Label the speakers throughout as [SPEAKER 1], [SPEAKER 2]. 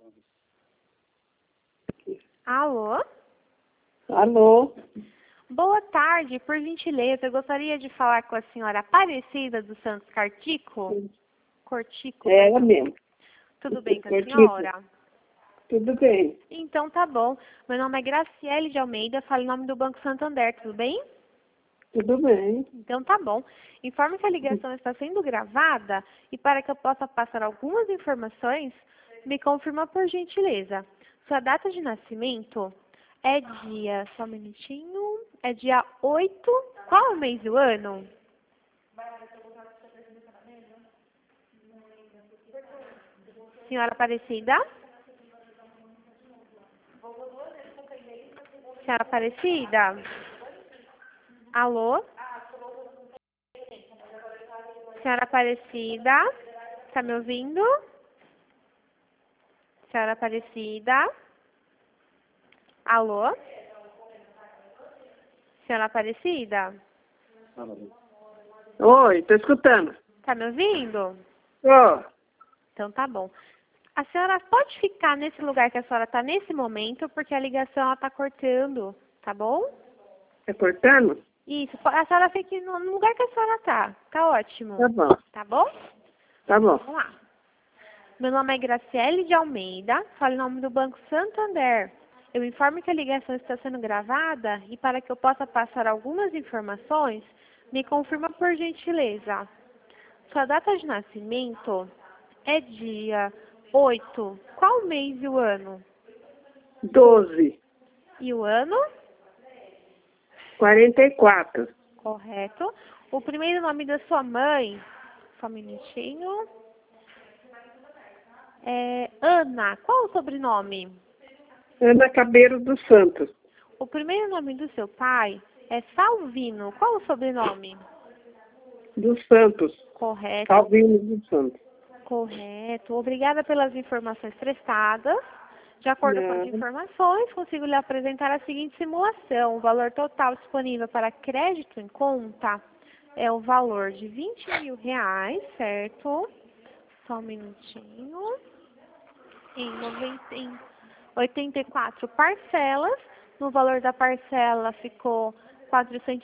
[SPEAKER 1] Alô?
[SPEAKER 2] Alô?
[SPEAKER 1] Boa tarde, por gentileza, eu gostaria de falar com a senhora Aparecida dos Santos Cortico.
[SPEAKER 2] É ela mesmo.
[SPEAKER 1] Tudo bem com a
[SPEAKER 2] Cortico.
[SPEAKER 1] senhora?
[SPEAKER 2] Tudo bem.
[SPEAKER 1] Então tá bom. Meu nome é Graciele de Almeida, falo em nome do Banco Santander, tudo bem?
[SPEAKER 2] Tudo bem.
[SPEAKER 1] Então tá bom. Informe que a ligação está sendo gravada e para que eu possa passar algumas informações, me confirma por gentileza. Sua data de nascimento é dia, só um minutinho, é dia 8, qual o mês do ano? Senhora Aparecida? Senhora Aparecida? Alô? Senhora Aparecida? Está me ouvindo? Senhora Aparecida? Alô? Senhora Aparecida?
[SPEAKER 2] Oi, tô escutando.
[SPEAKER 1] Está me ouvindo?
[SPEAKER 2] Ô,
[SPEAKER 1] Então tá bom. A senhora pode ficar nesse lugar que a senhora está nesse momento, porque a ligação está cortando, tá bom?
[SPEAKER 2] tá cortando?
[SPEAKER 1] Isso, a senhora fique no lugar que a senhora está. Tá ótimo.
[SPEAKER 2] Tá bom,
[SPEAKER 1] Tá bom?
[SPEAKER 2] tá bom.
[SPEAKER 1] Vamos lá. Meu nome é Graciele de Almeida, falo em nome do Banco Santander. Eu informo que a ligação está sendo gravada e para que eu possa passar algumas informações, me confirma por gentileza. Sua data de nascimento é dia 8. Qual o mês e o ano?
[SPEAKER 2] 12,
[SPEAKER 1] E o ano?
[SPEAKER 2] 44.
[SPEAKER 1] Correto. O primeiro nome da sua mãe, só um minutinho, é Ana. Qual o sobrenome?
[SPEAKER 2] Ana Cabeiro dos Santos.
[SPEAKER 1] O primeiro nome do seu pai é Salvino. Qual o sobrenome?
[SPEAKER 2] Dos Santos.
[SPEAKER 1] Correto.
[SPEAKER 2] Calvino dos Santos.
[SPEAKER 1] Correto. Obrigada pelas informações prestadas. De acordo com as informações, consigo lhe apresentar a seguinte simulação. O valor total disponível para crédito em conta é o valor de R$ 20.000, certo? Só um minutinho. Em 84 parcelas. No valor da parcela ficou R$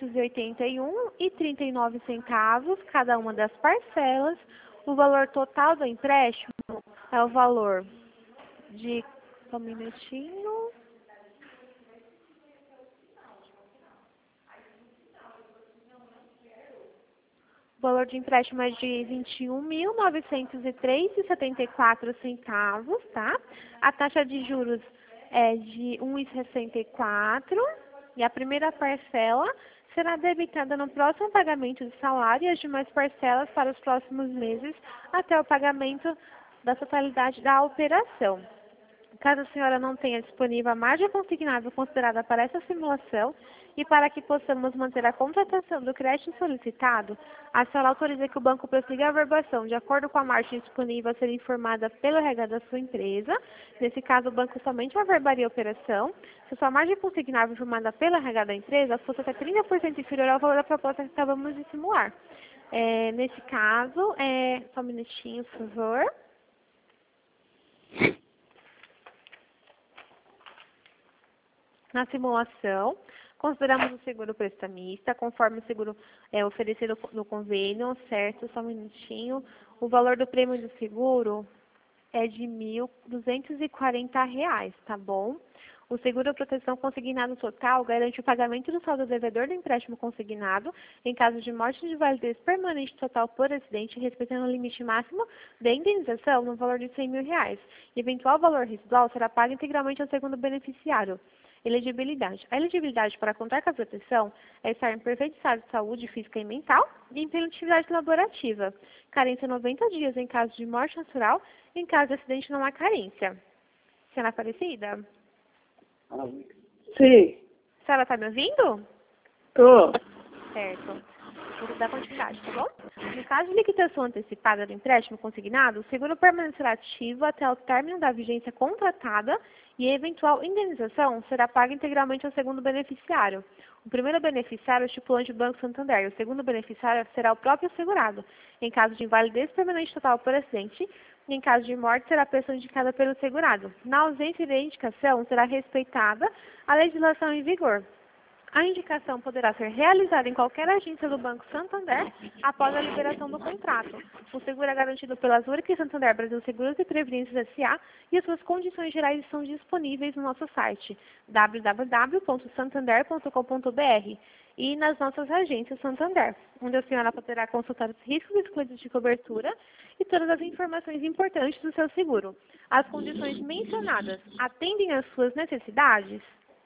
[SPEAKER 1] 481,39 cada uma das parcelas. O valor total do empréstimo é o valor de... Só um minutinho. O valor de empréstimo é de R$ 21.903,74, tá? A taxa de juros é de 1,64 e a primeira parcela será debitada no próximo pagamento de salário e as demais parcelas para os próximos meses até o pagamento da totalidade da operação. Caso a senhora não tenha disponível a margem consignável considerada para essa simulação e para que possamos manter a contratação do crédito solicitado, a senhora autoriza que o banco prossiga a averbação de acordo com a margem disponível a ser informada pelo RH da sua empresa. Nesse caso, o banco somente averbaria a operação se sua margem consignável informada pelo RH da empresa fosse até 30% inferior ao valor da proposta que acabamos de simular. Nesse caso, só um minutinho, por favor. Na simulação, consideramos o seguro prestamista, conforme o seguro oferecido no convênio, certo? Só um minutinho. O valor do prêmio do seguro é de R$ 1.240, tá bom? O seguro de proteção consignado total garante o pagamento do saldo devedor do empréstimo consignado em caso de morte de validez permanente total por acidente, respeitando o limite máximo de indenização no valor de R$ 100.000. Eventual valor residual será pago integralmente ao segundo beneficiário. Elegibilidade. A elegibilidade para contar com a proteção é estar em perfeito estado de saúde física e mental e em plena atividade laborativa. Carência 90 dias em caso de morte natural, em caso de acidente não há carência. Senhora Aparecida?
[SPEAKER 2] Sim,
[SPEAKER 1] A senhora está me ouvindo?
[SPEAKER 2] tô.
[SPEAKER 1] Certo. Vou dar continuidade, tá bom? No caso de liquidação antecipada do empréstimo consignado, o seguro permanecerá ativo até o término da vigência contratada e a eventual indenização será paga integralmente ao segundo beneficiário. O primeiro beneficiário é o estipulante do Banco Santander e o segundo beneficiário será o próprio segurado. Em caso de invalidez permanente total por acidente, Em caso de morte, será a pessoa indicada pelo segurado. Na ausência de indicação, será respeitada a legislação em vigor. A indicação poderá ser realizada em qualquer agência do Banco Santander após a liberação do contrato. O seguro é garantido pela Zurich e Santander Brasil Seguros e Previdências S.A. e as suas condições gerais estão disponíveis no nosso site www.santander.com.br e nas nossas agências Santander, onde a senhora poderá consultar os riscos excluídos de cobertura e todas as informações importantes do seu seguro. As condições mencionadas atendem às suas necessidades?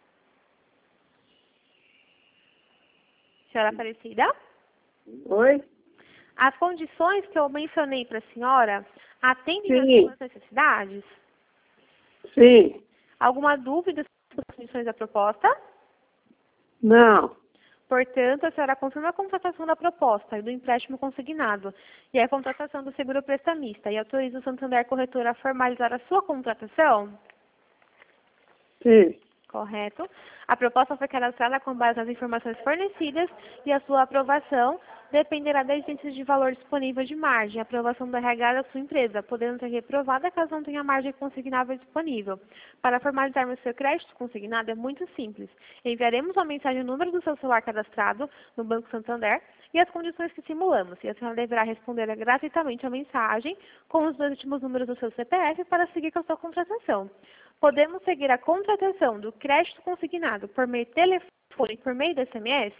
[SPEAKER 1] Senhora Aparecida?
[SPEAKER 2] Oi?
[SPEAKER 1] As condições que eu mencionei para a senhora atendem às
[SPEAKER 2] Sim.
[SPEAKER 1] suas necessidades?
[SPEAKER 2] Sim.
[SPEAKER 1] Alguma dúvida sobre as condições da proposta?
[SPEAKER 2] Não.
[SPEAKER 1] Portanto, a senhora confirma a contratação da proposta e do empréstimo consignado e a contratação do seguro prestamista e autoriza o Santander Corretor a formalizar a sua contratação?
[SPEAKER 2] Sim.
[SPEAKER 1] Correto. A proposta foi cadastrada com base nas informações fornecidas e a sua aprovação dependerá da existência de valor disponível de margem, a aprovação da RH da sua empresa, podendo ser reprovada caso não tenha margem consignável disponível. Para formalizarmos seu crédito consignado é muito simples. Enviaremos uma mensagem no número do seu celular cadastrado no Banco Santander e as condições que simulamos, e a senhora deverá responder gratuitamente a mensagem com os dois últimos números do seu CPF para seguir com a sua contratação. Podemos seguir a contratação do crédito consignado por meio de telefone e por meio de SMS?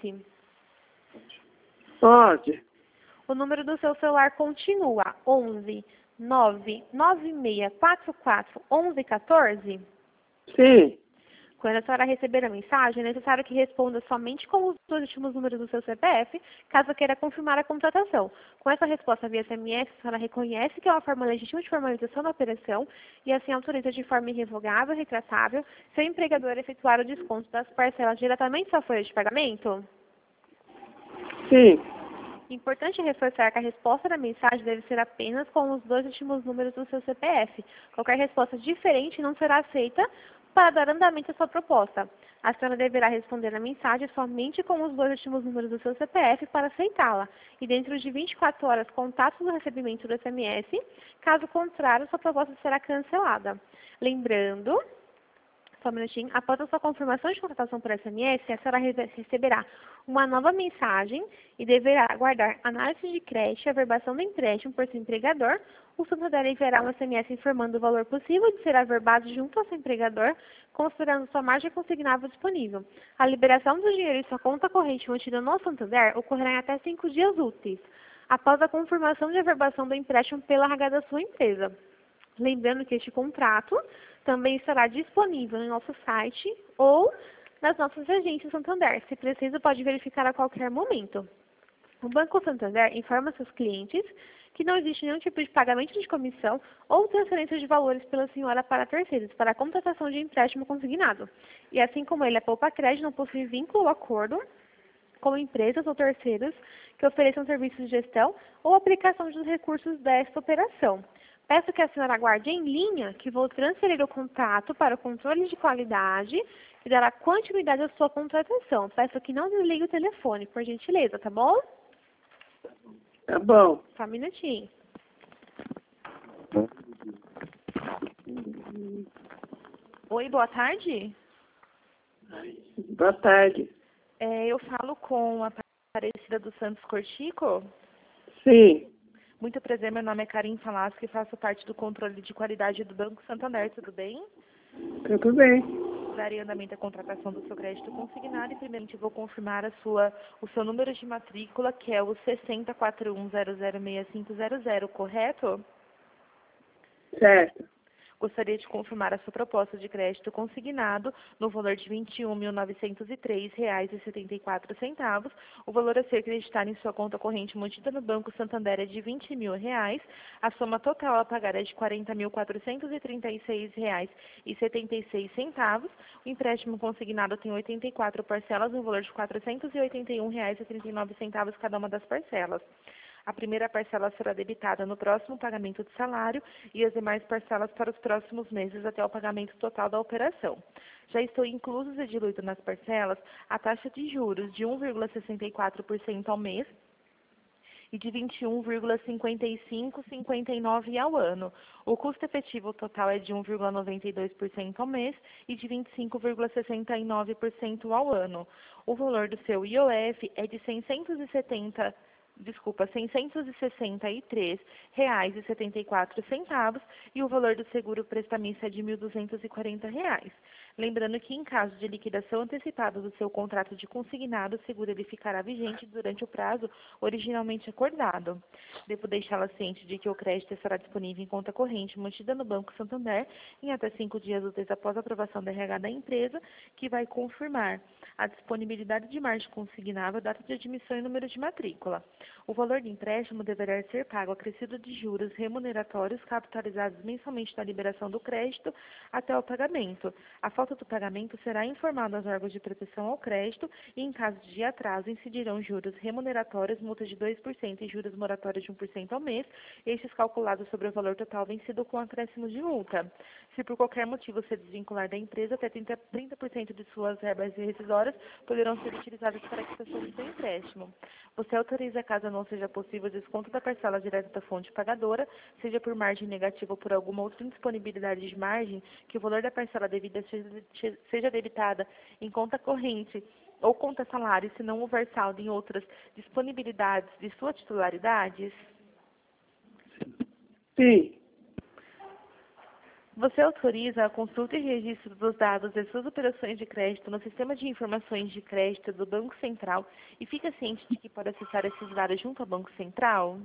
[SPEAKER 2] Pode.
[SPEAKER 1] O número do seu celular continua 11 99644 1114?
[SPEAKER 2] Sim.
[SPEAKER 1] Quando a senhora receber a mensagem, é necessário que responda somente com os dois últimos números do seu CPF, caso queira confirmar a contratação. Com essa resposta via SMS, a senhora reconhece que é uma forma legítima de formalização da operação e assim autoriza de forma irrevogável e retratável seu empregador a efetuar o desconto das parcelas diretamente da folha de pagamento?
[SPEAKER 2] Sim.
[SPEAKER 1] Importante reforçar que a resposta da mensagem deve ser apenas com os dois últimos números do seu CPF. Qualquer resposta diferente não será aceita para dar andamento à sua proposta. A senhora deverá responder a mensagem somente com os dois últimos números do seu CPF para aceitá-la. E dentro de 24 horas, contatos do recebimento do SMS. Caso contrário, sua proposta será cancelada. Lembrando, só um minutinho, após a sua confirmação de contratação por SMS, a senhora receberá uma nova mensagem e deverá aguardar análise de crédito e averbação do empréstimo por seu empregador. O Santander enviará um SMS informando o valor possível de ser averbado junto ao seu empregador, considerando sua margem consignável disponível. A liberação do dinheiro em sua conta corrente mantida no Santander ocorrerá em até 5 dias úteis, após a confirmação de averbação do empréstimo pela RH da sua empresa. Lembrando que este contrato também estará disponível no nosso site ou nas nossas agências Santander. Se preciso, pode verificar a qualquer momento. O Banco Santander informa seus clientes que não existe nenhum tipo de pagamento de comissão ou transferência de valores pela senhora para terceiros, para a contratação de empréstimo consignado. E assim como ele, a Poupa Crédito não possui vínculo ou acordo com empresas ou terceiros que ofereçam serviços de gestão ou aplicação dos recursos desta operação. Peço que a senhora aguarde em linha, que vou transferir o contato para o controle de qualidade que dará continuidade à sua contratação. Peço que não desligue o telefone, por gentileza, tá bom?
[SPEAKER 2] Tá bom.
[SPEAKER 1] Só um minutinho. Oi, boa tarde.
[SPEAKER 2] Boa tarde.
[SPEAKER 1] Eu falo com a Aparecida dos Santos Cortico.
[SPEAKER 2] Sim.
[SPEAKER 1] Muito prazer, meu nome é Karim Falasco e faço parte do controle de qualidade do Banco Santander, tudo bem?
[SPEAKER 2] Tudo bem.
[SPEAKER 1] Darei andamento à contratação do seu crédito consignado e primeiramente vou confirmar o seu número de matrícula, que é o 6041006500, correto?
[SPEAKER 2] Certo.
[SPEAKER 1] Gostaria de confirmar a sua proposta de crédito consignado no valor de R$ 21.903,74. O valor a ser creditado em sua conta corrente mantida no Banco Santander é de R$ 20.000. A soma total a pagar é de R$ 40.436,76. O empréstimo consignado tem 84 parcelas no valor de R$ 481,39 cada uma das parcelas. A primeira parcela será debitada no próximo pagamento de salário e as demais parcelas para os próximos meses até o pagamento total da operação. Já estou inclusos e diluído nas parcelas a taxa de juros de 1,64% ao mês e de 21,5559 ao ano. O custo efetivo total é de 1,92% ao mês e de 25,69% ao ano. O valor do seu IOF é de R$ 663,74 e o valor do seguro prestamista é de R$ 1.240. Lembrando que, em caso de liquidação antecipada do seu contrato de consignado, o seguro ele ficará vigente durante o prazo originalmente acordado. Devo deixá-la ciente de que o crédito estará disponível em conta corrente mantida no Banco Santander em até 5 dias úteis após a aprovação da RH da empresa, que vai confirmar a disponibilidade de margem consignável, data de admissão e número de matrícula. O valor do empréstimo deverá ser pago acrescido de juros remuneratórios capitalizados mensalmente na liberação do crédito até o pagamento. A falta do pagamento será informada aos órgãos de proteção ao crédito e, em caso de atraso, incidirão juros remuneratórios, multa de 2% e juros moratórios de 1% ao mês, estes calculados sobre o valor total vencido com acréscimo de multa. Se por qualquer motivo se desvincular da empresa, até 30% de suas verbas rescisórias poderão ser utilizadas para a quitação do seu empréstimo. Você autoriza, caso não seja possível, o desconto da parcela direta da fonte pagadora, seja por margem negativa ou por alguma outra indisponibilidade de margem, que o valor da parcela devida seja debitada em conta corrente ou conta salário, se não houver saldo em outras disponibilidades de sua titularidade?
[SPEAKER 2] Sim.
[SPEAKER 1] Você autoriza a consulta e registro dos dados de suas operações de crédito no sistema de informações de crédito do Banco Central e fica ciente de que pode acessar esses dados junto ao Banco Central?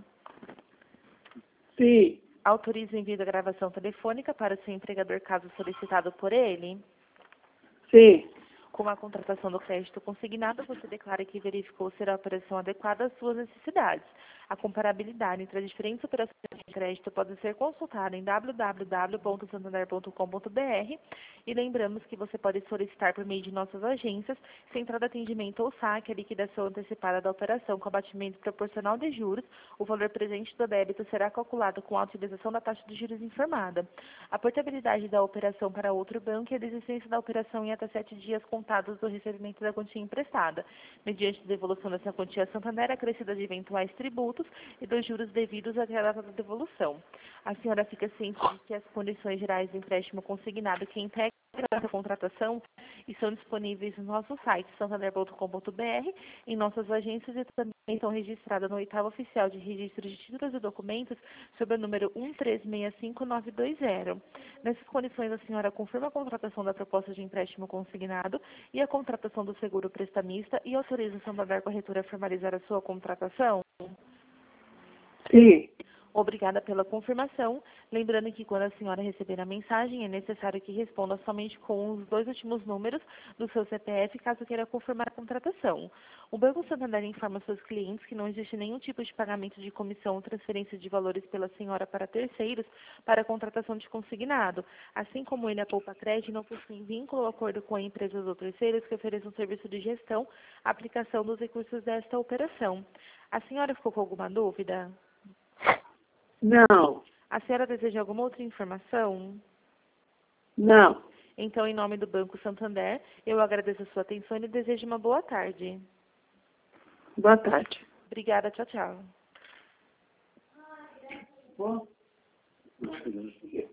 [SPEAKER 2] Sim.
[SPEAKER 1] Autoriza o envio da gravação telefônica para o seu empregador caso solicitado por ele?
[SPEAKER 2] Sim.
[SPEAKER 1] Com a contratação do crédito consignado, você declara que verificou ser a operação adequada às suas necessidades. A comparabilidade entre as diferentes operações de crédito pode ser consultada em www.santander.com.br e lembramos que você pode solicitar por meio de nossas agências, central de atendimento ou saque, a liquidação antecipada da operação com abatimento proporcional de juros. O valor presente do débito será calculado com a utilização da taxa de juros informada. A portabilidade da operação para outro banco e a desistência da operação em até 7 dias contados do recebimento da quantia emprestada, mediante a devolução dessa quantia a Santander acrescida de eventuais tributos e dos juros devidos até a data da devolução. A senhora fica ciente de que as condições gerais do empréstimo consignado que integram essa contratação estão disponíveis no nosso site santander.com.br, em nossas agências e também estão registradas no 8º Oficial de Registro de Títulos e Documentos sob o número 1365920. Nessas condições, a senhora confirma a contratação da proposta de empréstimo consignado e a contratação do seguro prestamista e autoriza o Santander Corretora a formalizar a sua contratação?
[SPEAKER 2] Sim.
[SPEAKER 1] Obrigada pela confirmação. Lembrando que quando a senhora receber a mensagem, é necessário que responda somente com os 2 últimos números do seu CPF, caso queira confirmar a contratação. O Banco Santander informa seus clientes que não existe nenhum tipo de pagamento de comissão ou transferência de valores pela senhora para terceiros para a contratação de consignado. Assim como ele, a Poupa Crédito, não possui vínculo ou acordo com empresas ou terceiros que ofereçam serviço de gestão, aplicação dos recursos desta operação. A senhora ficou com alguma dúvida?
[SPEAKER 2] Não.
[SPEAKER 1] A senhora deseja alguma outra informação?
[SPEAKER 2] Não.
[SPEAKER 1] Então, em nome do Banco Santander, eu agradeço a sua atenção e desejo uma boa tarde.
[SPEAKER 2] Boa tarde.
[SPEAKER 1] Obrigada, tchau, tchau.
[SPEAKER 2] Bom.